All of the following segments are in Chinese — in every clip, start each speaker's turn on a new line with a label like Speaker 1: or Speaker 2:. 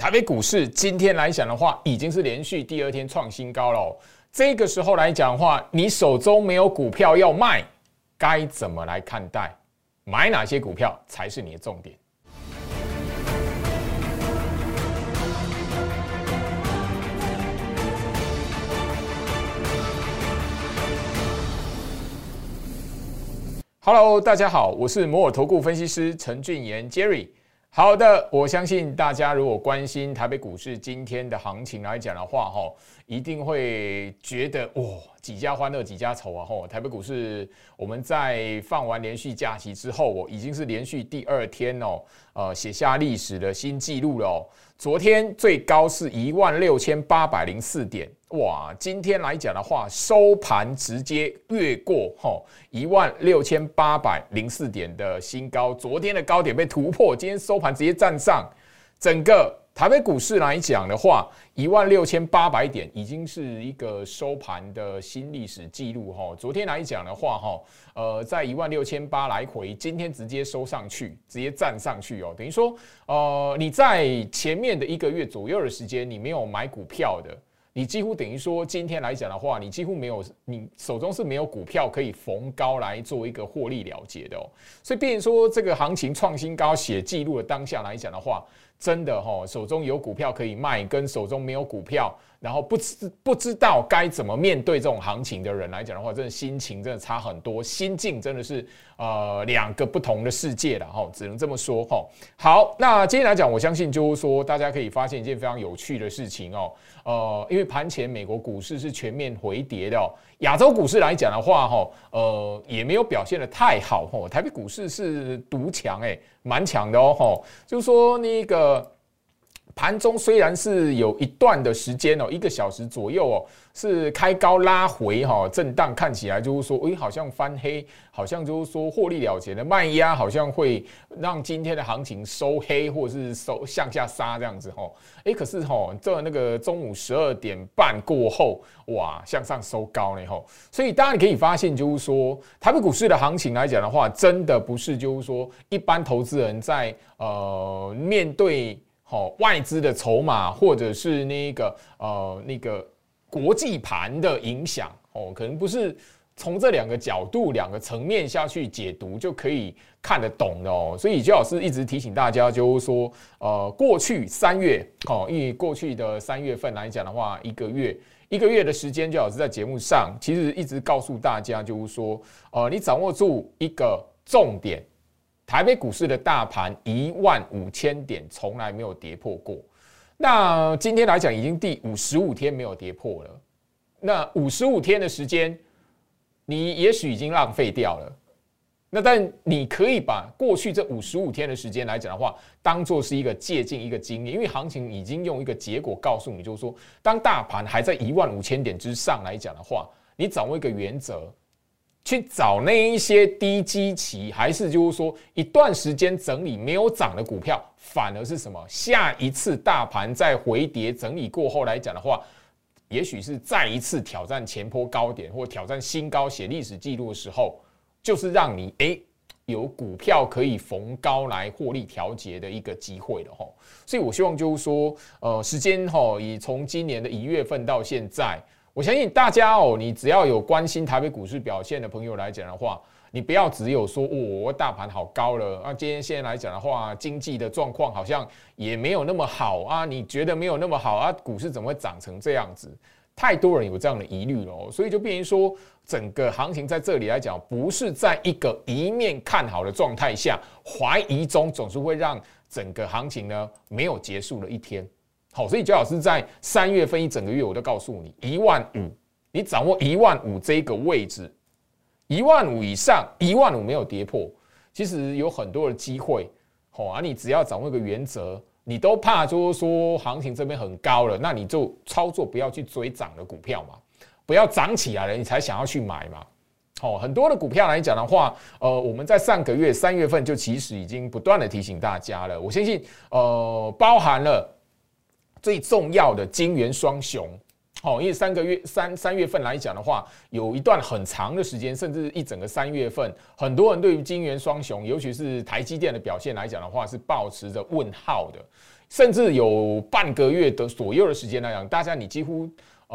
Speaker 1: 台北股市今天来讲的话，已经是连续第2天创新高了哦。这个时候来讲的话，你手中没有股票要卖，该怎么来看待？买哪些股票才是你的重点？Hello， 大家好，我是摩尔投顾分析师陈俊言 Jerry。好的，我相信大家如果关心台北股市今天的行情来讲的话，一定会觉得哇，几家欢乐几家愁啊！台北股市我们在放完连续假期之后，已经是连续第2天写下历史的新纪录了哦。昨天最高是16804点，哇！今天来讲的话，收盘直接越过16804点的新高，昨天的高点被突破，今天收盘直接站上。整个台北股市来讲的话，16800点已经是一个收盘的新历史记录哈。昨天来讲的话在16800来回，今天直接收上去，直接站上去哦。等于说你在前面的1个月左右的时间，你没有买股票的，你几乎等于说今天来讲的话，你几乎没有，你手中是没有股票可以逢高来做一个获利了结的哦。所以变成说这个行情创新高写记录的当下来讲的话，真的手中有股票可以卖，跟手中没有股票，然后不知道该怎么面对这种行情的人来讲的话，真的心情真的差很多，心境真的是2个不同的世界了只能这么说好，那今天来讲，我相信就是说大家可以发现一件非常有趣的事情因为盘前美国股市是全面回跌的亚洲股市来讲的话也没有表现得太好台北股市是独强蛮强的就是说那个盘中虽然是有一段的时间1个小时左右是开高拉回震荡，看起来就是说好像翻黑，好像就是说获利了结的卖压好像会让今天的行情收黑或者是收向下杀这样子可是这那个中午12点半过后，哇，向上收高呢所以大家你可以发现就是说台北股市的行情来讲的话，真的不是就是说一般投资人在面对外资的筹码或者是那个国际盘的影响可能不是从这2个角度2个层面下去解读就可以看得懂的所以周老师一直提醒大家就是说过去3月因为过去的3月份来讲的话一个月的时间，周老师在节目上其实一直告诉大家就是说你掌握住一个重点，台北股市的大盘15000点从来没有跌破过。那今天来讲，已经第55天没有跌破了。那55天的时间，你也许已经浪费掉了。那但你可以把过去这55天的时间来讲的话，当作是一个借鉴一个经验，因为行情已经用一个结果告诉你，就是说，当大盘还在15000点之上来讲的话，你掌握一个原则。去找那一些低基期，还是就是说一段时间整理没有涨的股票，反而是什么？下一次大盘在回跌整理过后来讲的话，也许是再一次挑战前波高点或挑战新高写历史记录的时候，就是让你有股票可以逢高来获利调节的一个机会了所以我希望就是说时间以从今年的1月份到现在。我相信大家你只要有关心台北股市表现的朋友来讲的话，你不要只有说我大盘好高了今天现在来讲的话，经济的状况好像也没有那么好你觉得没有那么好股市怎么会涨成这样子？太多人有这样的疑虑了所以就变成说，整个行情在这里来讲，不是在一个一面看好的状态下，怀疑中总是会让整个行情呢没有结束的一天。好，所以周老师在3月份一整个月，我都告诉你15000，你掌握15000这个位置，15000以上，15000没有跌破，其实有很多的机会。你只要掌握一个原则，你都怕就是说行情这边很高了，那你就操作不要去追涨的股票嘛，不要涨起来了你才想要去买嘛。很多的股票来讲的话，我们在上个月3月份就其实已经不断的提醒大家了，我相信包含了。最重要的金元双雄，因为3月份来讲的话，有一段很长的时间，甚至一整个3月份，很多人对于金元双雄，尤其是台积电的表现来讲的话，是抱持着问号的。 甚至有半个月的左右的时间来讲，大家你几乎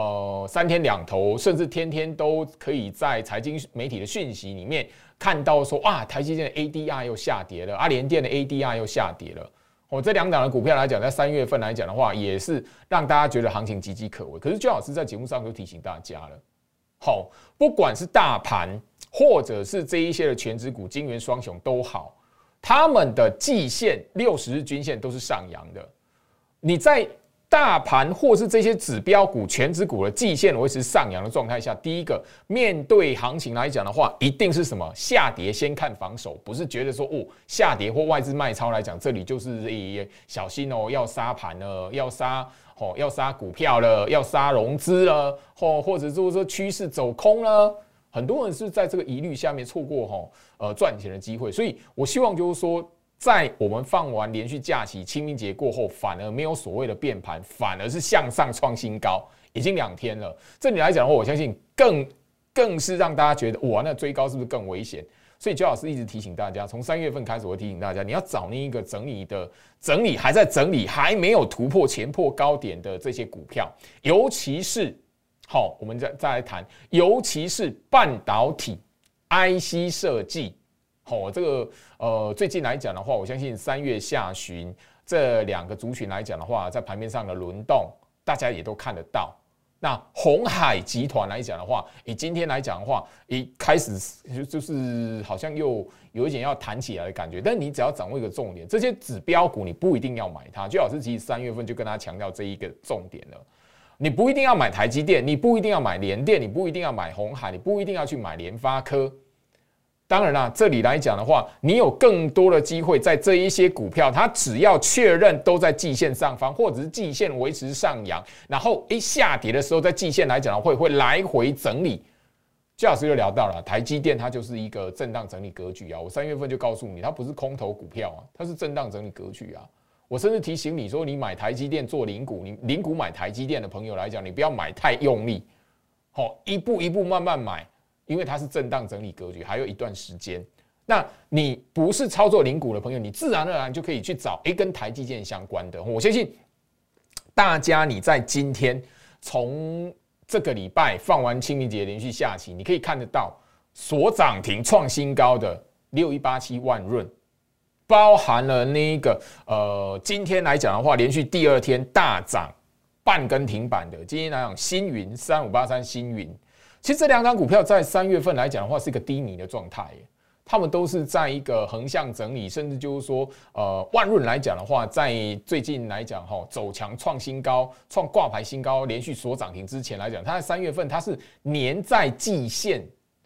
Speaker 1: 3天2头，甚至天天都可以在财经媒体的讯息里面看到说啊，台积电的 ADR 又下跌了，联电的 ADR 又下跌了。这两档的股票来讲，在3月份来讲的话，也是让大家觉得行情岌岌可危。可是姜老师在节目上就提醒大家了，不管是大盘或者是这一些的全指股、晶圆双雄都好，他们的季线60日均线都是上扬的。你在大盘或是这些指标股、全指股的季线维持上扬的状态下，第一个面对行情来讲的话，一定是什么下跌先看防守，不是觉得说下跌或外资卖超来讲，这里就是小心要杀盘了，要杀股票了，要杀融资了，或者说趋势走空了。很多人是在这个疑虑下面错过赚钱的机会，所以我希望就是说，在我们放完连续假期、清明节过后，反而没有所谓的变盘，反而是向上创新高，已经2天了。这里来讲的话，我相信更是让大家觉得哇，那追高是不是更危险？所以焦老师一直提醒大家，从3月份开始，我会提醒大家，你要找那一个整理还在整理、还没有突破前波高点的这些股票，尤其是我们再来谈，尤其是半导体、IC 设计。这个最近来讲的话，我相信3月下旬这2个族群来讲的话，在盘面上的轮动，大家也都看得到。那鸿海集团来讲的话，以今天来讲的话，一开始就是好像又有一点要弹起来的感觉。但你只要掌握一个重点，这些指标股你不一定要买它。就老师其实3月份就跟大家强调这一个重点了。你不一定要买台积电，你不一定要买联电，你不一定要买鸿海，你不一定要去买联发科。当然啦，这里来讲的话，你有更多的机会在这一些股票，它只要确认都在季线上方，或者是季线维持上扬，然后下跌的时候，在季线来讲的话会来回整理。姜老师就聊到了台积电，它就是一个震荡整理格局啊。我3月份就告诉你，它不是空头股票啊，它是震荡整理格局啊。我甚至提醒你说，你买台积电做零股，你零股买台积电的朋友来讲，你不要买太用力，一步一步慢慢买。因为它是震荡整理格局，还有一段时间。那你不是操作零股的朋友，你自然而然就可以去找跟台积电相关的。我相信大家你在今天从这个礼拜放完清明节连续下棋，你可以看得到所涨停创新高的6187万润，包含了那个今天来讲的话，连续第2天大涨半根停板的，今天来讲星云3583星云。其实这2档股票在3月份来讲的话，是一个低迷的状态，他们都是在一个横向整理，甚至就是说，万润来讲的话，在最近来讲走强创新高、创挂牌新高，连续锁涨停之前来讲，它在3月份它是黏在季线，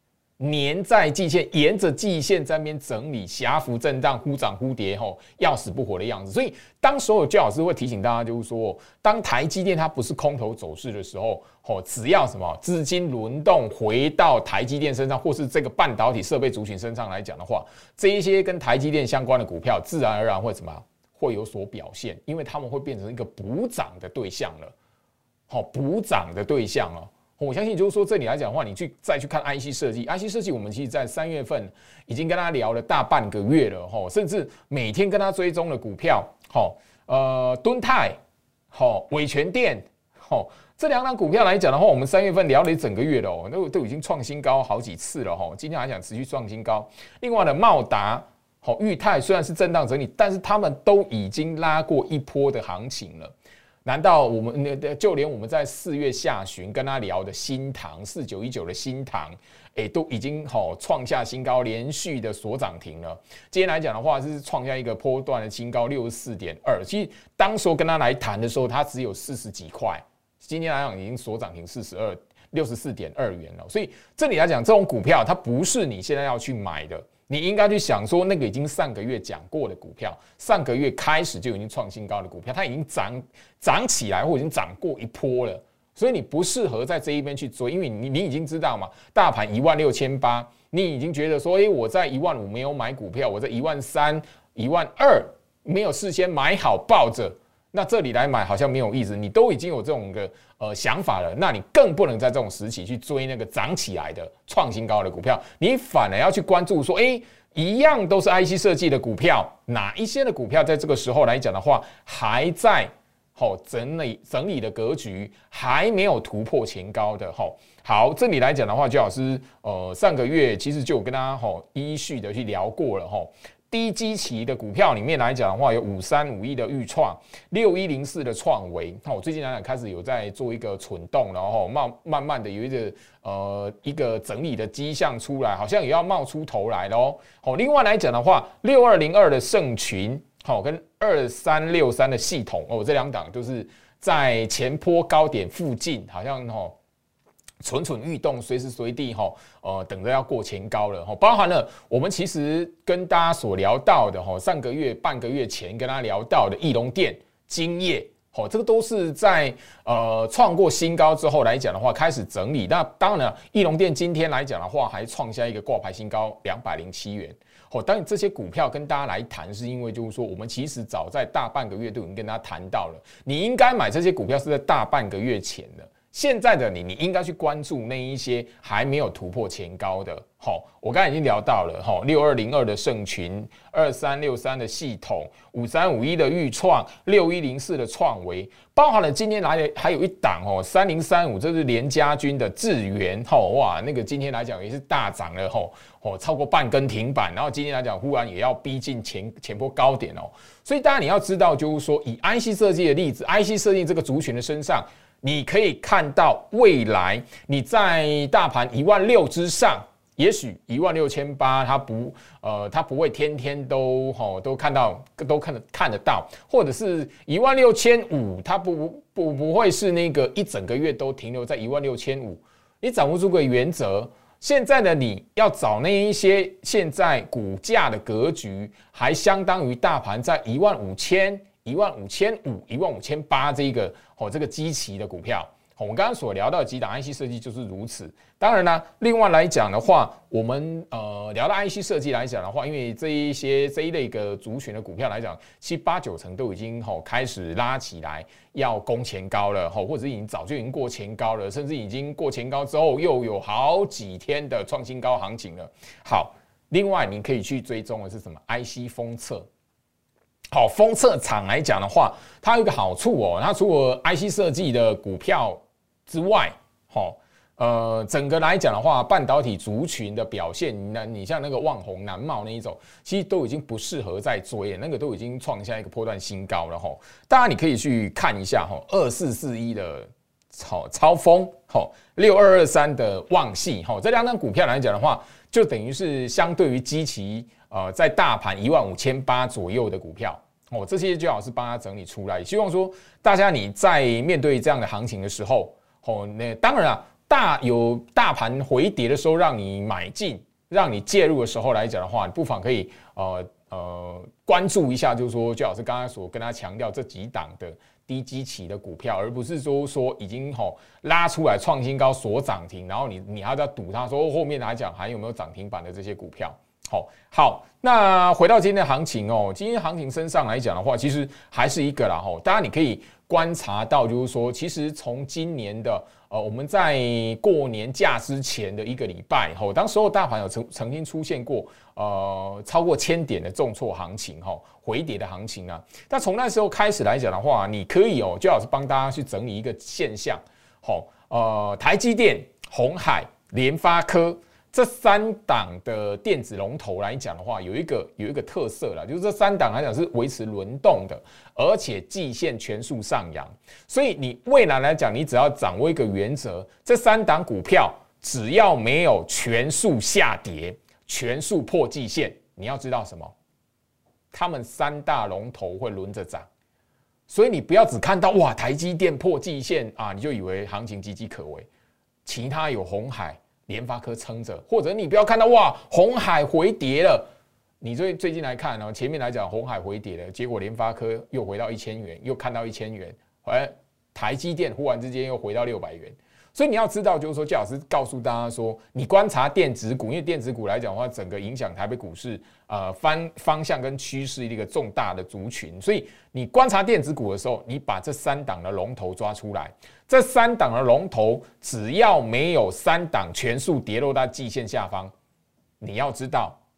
Speaker 1: 沿着季线在那边整理，狭幅震荡，忽涨忽跌，要死不活的样子。所以，当所有姜老师会提醒大家，就是说，当台积电它不是空头走势的时候，只要什么资金轮动回到台积电身上，或是这个半导体设备族群身上来讲的话，这一些跟台积电相关的股票，自然而然会什么会有所表现，因为他们会变成一个补涨的对象了，补涨的对象哦。我相信就是说，这里来讲的话，你再去看 IC 设计 ，IC 设计我们其实在3月份已经跟他聊了大半个月了，甚至每天跟他追踪的股票，敦泰，伟全电，这2档股票来讲的话，我们3月份聊了一整个月了，都已经创新高好几次了，今天来讲持续创新高。另外的茂达、裕泰虽然是震荡整理，但是他们都已经拉过一波的行情了。难道我们就连我们在4月下旬跟他聊的新唐4919的新唐，都已经创下新高，连续的锁涨停了。今天来讲的话，是创下一个波段的新高64.2。其实当时候跟他来谈的时候，他只有40几块，今天来讲已经锁涨停64.2元了。所以这里来讲，这种股票它不是你现在要去买的。你应该去想说，那个已经上个月讲过的股票，上个月开始就已经创新高的股票，它已经涨起来或已经涨过一波了，所以你不适合在这一边去追，因为你已经知道嘛，大盘16800，你已经觉得说，我在15000没有买股票，我在13000、12000没有事先买好抱着。那这里来买好像没有意思，你都已经有这种的想法了，那你更不能在这种时期去追那个涨起来的创新高的股票，你反而要去关注说， 一样都是 IC 设计的股票，哪一些的股票在这个时候来讲的话，还在整理的格局，还没有突破前高的好，这里来讲的话，姜老师上个月其实就有跟大家依序的去聊过了低基期的股票里面来讲的话，有5351的预创，6104的创惟，最近来讲开始有在做一个蠢动，然后慢慢的有一个整理的迹象出来，好像也要冒出头来咯。另外来讲的话，6202的盛群，跟2363的系统，这两档都是在前波高点附近，好像蠢欲动，随时随地等着要过前高了包含了我们其实跟大家所聊到的上个月半个月前跟大家聊到的义隆电、金业这个都是在创过新高之后来讲的话开始整理。那当然义隆电今天来讲的话还创下一个挂牌新高207元。当然这些股票跟大家来谈，是因为就是说我们其实早在大半个月都已经跟大家谈到了，你应该买这些股票是在大半个月前的。现在的你应该去关注那一些还没有突破前高的。我刚才已经聊到了6202的盛群，2363的系统，5351的预创，6104的创惟，包含了今天来的还有一档3035，这是联家军的智原哇，那个今天来讲也是大涨了超过半根停板，然后今天来讲忽然也要逼近前波高点所以大家你要知道，就是说以 IC 设计的例子 ，IC 设计这个族群的身上，你可以看到未来你在大盘16000之上。也许16800，它不会天天都看得到，或者是16500，它不会是那个一整个月都停留在16500。你掌握住个原则，现在的你要找那一些现在股价的格局还相当于大盘在15000、15500、15800这个基期的股票。我们刚刚所聊到的几档 IC 设计就是如此。当然呢，另外来讲的话，我们聊到 IC 设计来讲的话，因为这一类个族群的股票来讲，7、8、9成都已经开始拉起来，要攻前高了，或者早就已经过前高了，甚至已经过前高之后又有好几天的创新高行情了。好，另外你可以去追踪的是什么 IC 封测。封测厂来讲的话，它有一个好处它除了 IC 设计的股票之外，整个来讲的话，半导体族群的表现，你像那个旺宏、南茂那一种，其实都已经不适合再追了，那个都已经创下一个波段新高了当然你可以去看一下2441的超丰，6223的旺矽这两档股票来讲的话，就等于是相对于基期在大盘15800左右的股票。这些就好是帮他整理出来，希望说大家你在面对这样的行情的时候，那当然有大盘回跌的时候让你买进，让你介入的时候来讲的话，你不妨可以关注一下，就是说就好是刚刚所跟他强调这几档的低基期的股票，而不是说已经拉出来创新高锁涨停，然后你还要赌它说后面来讲还有没有涨停板的这些股票。好，那回到今天的行情今天行情身上来讲的话，其实还是一个啦当然你可以观察到，就是说，其实从今年的我们在过年假之前的一个礼拜当时候大盘有曾经出现过超过1000点的重挫行情回跌的行情啊。但从那时候开始来讲的话，你可以就好是帮大家去整理一个现象台积电、鸿海、联发科。这3档的电子龙头来讲的话，有一个特色啦，就是这3档来讲是维持轮动的，而且季线全数上扬。所以你未来来讲，你只要掌握一个原则，这3档股票只要没有全数下跌、全数破季线，你要知道什么？他们3大龙头会轮着涨。所以你不要只看到哇台积电破季线你就以为行情岌岌可危，其他有鸿海、联发科撑着，或者你不要看到哇鸿海回跌了，你最近来看前面来讲鸿海回跌了，结果联发科又回到1000元，又看到1000元，台积电忽然之间又回到600元。所以你要知道，就是说，姜老师告诉大家说，你观察电子股，因为电子股来讲的话，整个影响台北股市方向跟趋势一个重大的族群。所以你观察电子股的时候，你把这3档的龙头抓出来，这3档的龙头只要没有3档全数跌落到季线下方，你要知道，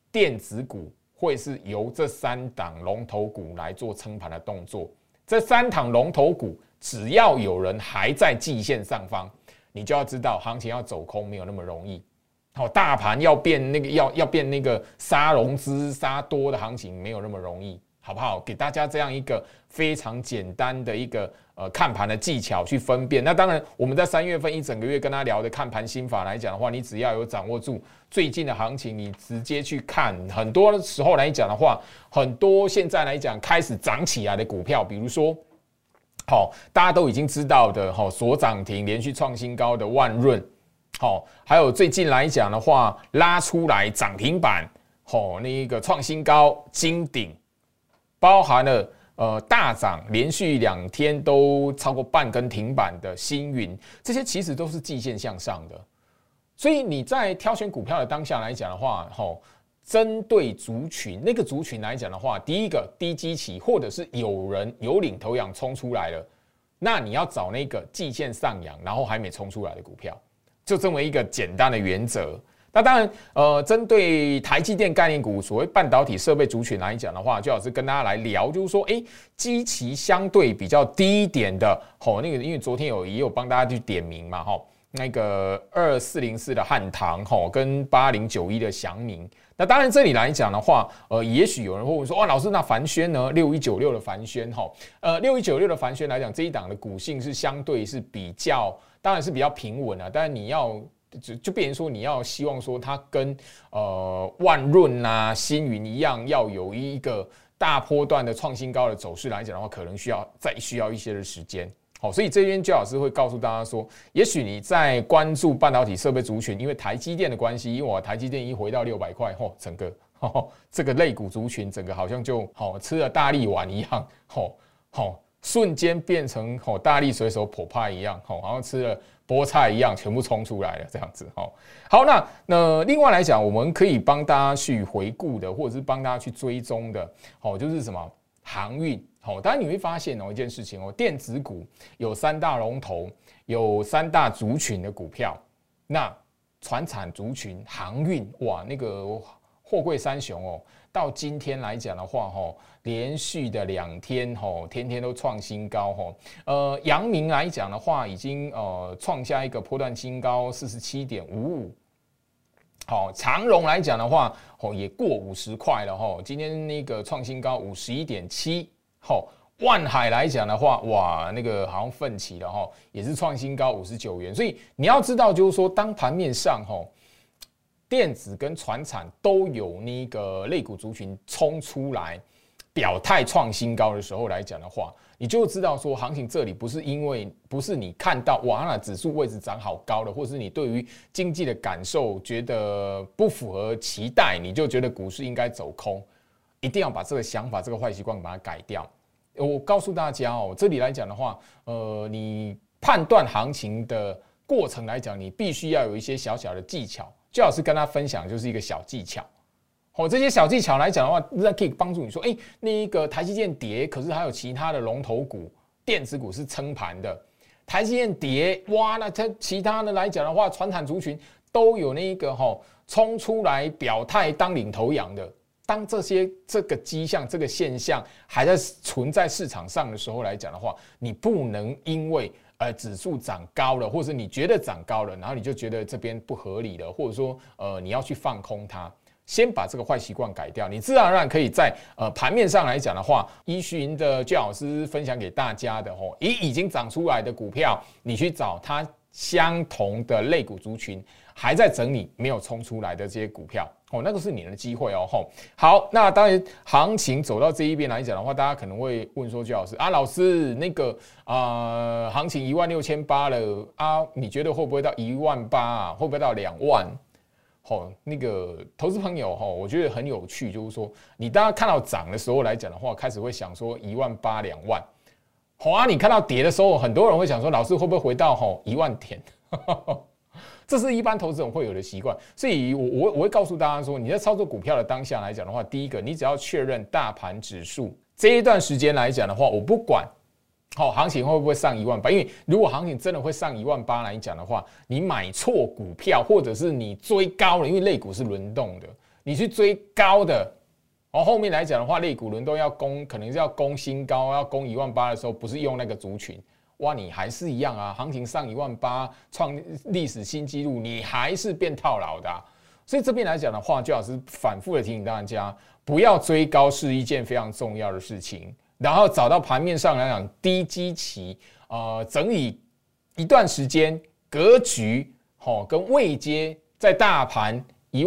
Speaker 1: 电子股会是由这3档龙头股来做撑盘的动作。这3档龙头股，只要有人还在季线上方，你就要知道行情要走空没有那么容易。好，大盘要变那个要变那个杀融资杀多的行情没有那么容易，好不好？给大家这样一个非常简单的一个看盘的技巧去分辨。那当然，我们在3月份一整个月跟他聊的看盘心法来讲的话，你只要有掌握住最近的行情，你直接去看。很多时候来讲的话，很多现在来讲开始涨起来的股票，比如说，好，大家都已经知道的，所涨停连续创新高的万润。好，还有最近来讲的话，拉出来涨停板，那个创新高金鼎，包含了大涨连续2天都超过半根停板的星云，这些其实都是季线向上的。所以你在挑选股票的当下来讲的话，针对族群那个族群来讲的话，第一个低基期或者是有人有领头羊冲出来了，那你要找那个季线上扬然后还没冲出来的股票。就这么一个简单的原则。那当然，针对台积电概念股，所谓半导体设备族群来讲的话，就老师跟大家来聊，就是说，基期相对比较低一点的，那个因为昨天也有帮大家去点名嘛，那个2404的汉唐，跟8091的祥明。那当然这里来讲的话，也许有人会问说，老师，那凡轩呢？6196的凡轩，6196的凡轩来讲，这一档的股性是相对是比较。当然是比较平稳啊，但是你要就变成说你要希望说它跟万润啊、星云一样，要有一个大波段的创新高的走势来讲的话，可能需要一些的时间。好，所以这边焦老师会告诉大家说，也许你在关注半导体设备族群，因为台积电的关系，因为我台积电一回到600块，整个这个类股族群整个好像就吃了大力丸一样，瞬间变成大力水手剖派一样，好像吃了菠菜一样，全部冲出来了这样子。好，那另外来讲，我们可以帮大家去回顾的，或者是帮大家去追踪的，就是什么航运。当然你会发现一件事情电子股有3大龙头，有3大族群的股票。那传产族群航运，哇，那个货柜三雄到今天来讲的话，连续的2天，天天都创新高，阳明来讲的话，已经创下一个波段新高47.55。好，长荣来讲的话，也过50块了，今天那个创新高51.7。万海来讲的话，哇，那个好像奋起了，也是创新高59元。所以你要知道，就是说，当盘面上电子跟传产都有那个类股族群冲出来表态创新高的时候来讲的话，你就知道说行情这里不是你看到哇那指数位置涨好高了，或是你对于经济的感受觉得不符合期待，你就觉得股市应该走空，一定要把这个想法这个坏习惯把它改掉。我告诉大家这里来讲的话，你判断行情的过程来讲，你必须要有一些小小的技巧。最好是跟他分享，就是一个小技巧。这些小技巧来讲的话，那可以帮助你说，那个台积电跌，可是还有其他的龙头股、电子股是撑盘的。台积电跌，哇，那其他的来讲的话，传产族群都有那个冲出来表态当领头羊的。当这个迹象、这个现象还在存在市场上的时候来讲的话，你不能因为指数涨高了，或者你觉得涨高了，然后你就觉得这边不合理了，或者说你要去放空它，先把这个坏习惯改掉，你自然而然可以在盘面上来讲的话，依循的姜老师分享给大家的已经涨出来的股票，你去找它相同的类股族群还在整理没有冲出来的这些股票，那个是你的机会哦。好，那当然行情走到这一边来讲的话，大家可能会问说，姜老师老师那个行情16800了啊，你觉得会不会到18000啊？会不会到2万？那个投资朋友我觉得很有趣，就是说你当看到涨的时候来讲的话，开始会想说18000、2万。你看到跌的时候，很多人会想说，老师会不会回到1万点？这是一般投资人会有的习惯，所以我会告诉大家说，你在操作股票的当下来讲的话，第一个，你只要确认大盘指数这一段时间来讲的话，我不管行情会不会上18000，因为如果行情真的会上18000来讲的话，你买错股票，或者是你追高了，因为类股是轮动的， 你去追高的，后面来讲的话，类股轮动要攻，可能是要攻新高，要攻18000的时候，不是用那个族群，哇，你还是一样啊，行情上18000创历史新纪录，你还是变套牢的啊。所以这边来讲的话，就老师反复的提醒大家，不要追高是一件非常重要的事情。然后找到盘面上来讲低基期，整理一段时间格局，跟位阶在大盘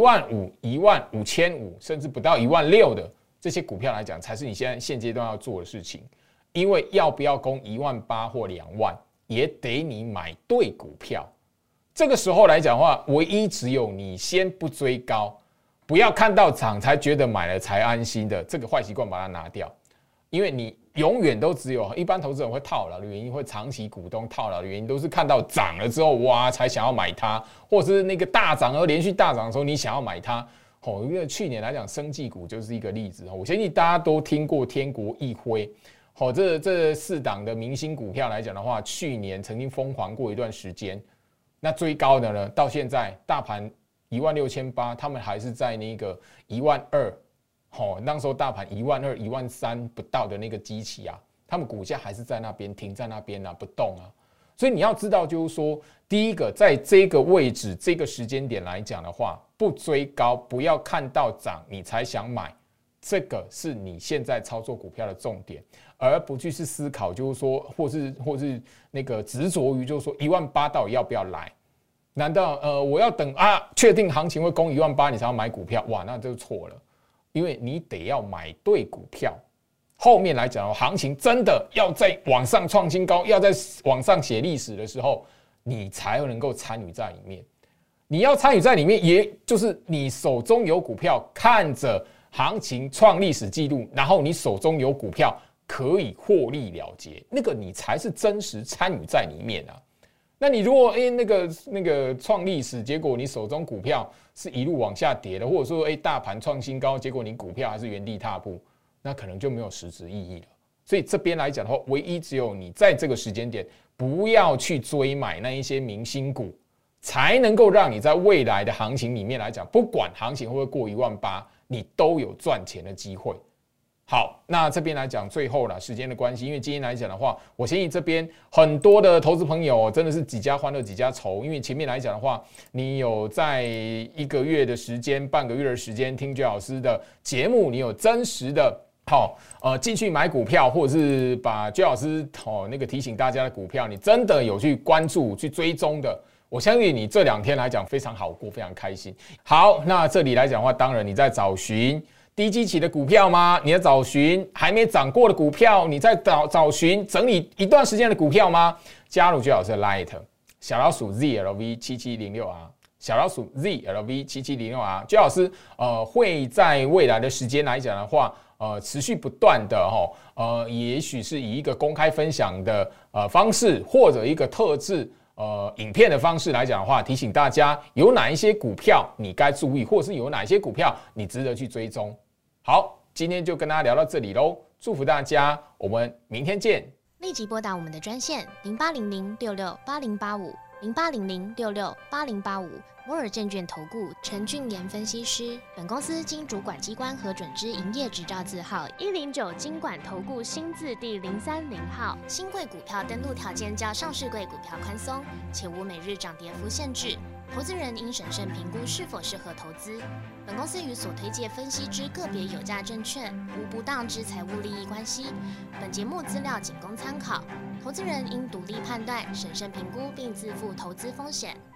Speaker 1: 15000、15500，甚至不到16000的这些股票来讲，才是你现阶段要做的事情。因为要不要攻18000或20000，也得你买对股票。这个时候来讲的话，唯一只有你先不追高，不要看到涨才觉得买了才安心的这个坏习惯，把它拿掉。因为你永远都只有一般投资人会套牢的原因，会长期股东套牢的原因，都是看到涨了之后，哇，才想要买它，或者是那个大涨而连续大涨的时候，你想要买它。因为去年来讲，生技股就是一个例子。我相信大家都听过天国一辉，这4档的明星股票来讲的话，去年曾经疯狂过一段时间。那最高的呢，到现在大盘16800，他们还是在那个12000。那时候大盘12000、13000不到的那个基期啊，他们股价还是在那边停在那边啊，不动啊。所以你要知道，就是说，第一个，在这个位置、这个时间点来讲的话，不追高，不要看到涨你才想买，这个是你现在操作股票的重点，而不去是思考，就是说，或是那个执着于，就是说18000到底要不要来？难道我要等确定行情会攻18000你才要买股票？哇，那就错了。因为你得要买对股票，后面来讲，行情真的要在往上创新高，要在往上写历史的时候，你才能够参与在里面。你要参与在里面，也就是你手中有股票，看着行情创历史记录，然后你手中有股票可以获利了结，那个你才是真实参与在里面啊。那你如果那个创历史，结果你手中股票是一路往下跌的，或者说大盘创新高，结果你股票还是原地踏步，那可能就没有实质意义了。所以这边来讲的话，唯一只有你在这个时间点不要去追买那一些明星股，才能够让你在未来的行情里面来讲，不管行情会不会过18000，你都有赚钱的机会。好，那这边来讲，最后啦，时间的关系，因为今天来讲的话，我建议这边很多的投资朋友真的是几家欢乐几家愁，因为前面来讲的话，你有在1个月的时间、半个月的时间听J老师的节目，你有真实的进去买股票，或者是把J老师那个提醒大家的股票，你真的有去关注、去追踪的。我相信你这2天来讲非常好过，非常开心。好，那这里来讲的话，当然你在找寻低基期的股票吗？你在找寻还没涨过的股票？你在找寻整理一段时间的股票吗？加入J老师的 Light 小老鼠 ZLV7706R， 小老鼠 ZLV7706R，J老师会在未来的时间来讲的话，持续不断的也许是以一个公开分享的方式，或者一个特制影片的方式来讲的话，提醒大家有哪一些股票你该注意，或者是有哪一些股票你值得去追踪。好，今天就跟大家聊到这里喽，祝福大家，我们明天见。
Speaker 2: 立即拨打我们的专线0800668085 0800668085，摩尔证券投顾陈俊言分析师。本公司经主管机关核准之营业执照字号109金管投顾新字第030号。新贵股票登录条件较上市贵股票宽松，且无每日涨跌幅限制。投资人应审慎评估是否适合投资。本公司与所推介分析之个别有价证券无不当之财务利益关系。本节目资料仅供参考，投资人应独立判断、审慎评估并自负投资风险。